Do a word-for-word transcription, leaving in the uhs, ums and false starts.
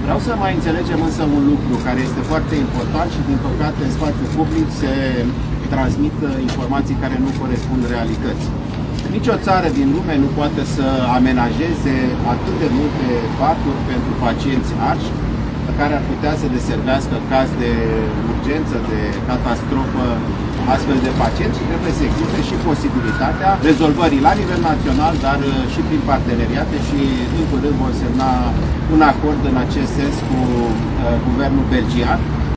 Vreau să mai înțelegem însă un lucru care este foarte important și din păcate în spațiul public se transmit informații care nu corespund realității. Nici o țară din lume nu poate să amenajeze atât de multe paturi pentru pacienți arși, care ar putea să deservească în caz de urgență, de catastrofă, astfel de pacienți și trebuie să existe și posibilitatea rezolvării la nivel național, dar și prin parteneriate și în curând vor semna un acord în acest sens cu uh, guvernul belgian.